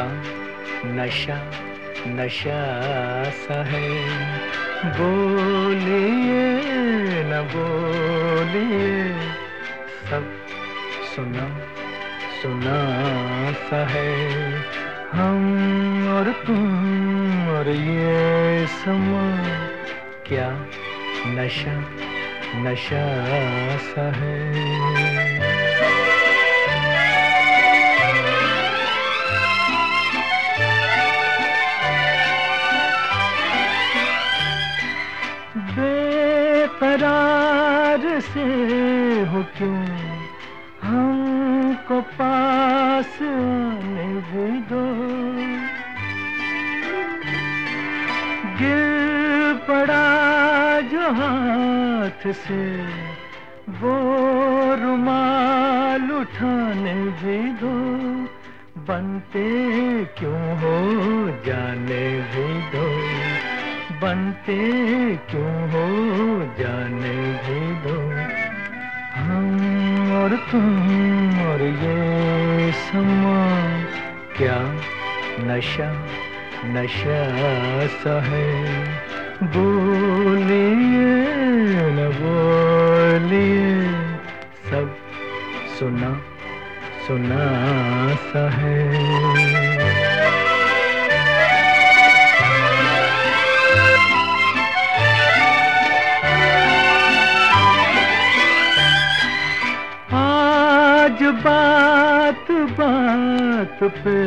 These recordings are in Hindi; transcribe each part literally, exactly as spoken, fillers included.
नशा नशा सा है, बोलिए न बोलिए, सब सुना सुना सा है। हम और तुम और ये समा, क्या नशा नशा सा है। बेकरार से हो क्यों, हमको पास आने भी दो। गिर पड़ा जो हाथ से, वो रुमाल उठाने भी दो। बनते क्यों हो जाने भी दो, बनते क्यों हो जाने भी दो। हम और तुम और ये समा, क्या नशा नशा सा है। बोलिए न बोलिए, सब सुना सुना सा है। आज बात बात पे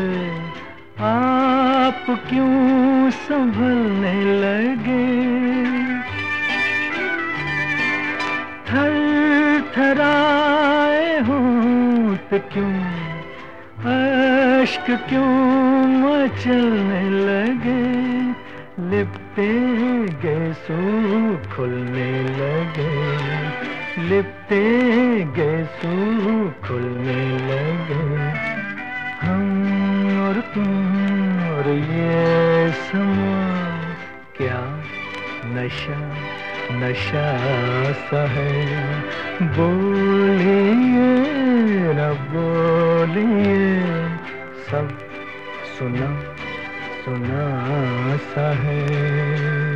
आप क्यों संभलने लगे। थर थराए होंठ क्यों, अश्क क्यों मचलने लगे। लिपटे गए सू खुलने लगे, लिपटे गए सू खुलने लगे। हम और तुम और ये समा, क्या नशा नशा सा है। बोलिए न बोलिए, सब सुना सुना सा है।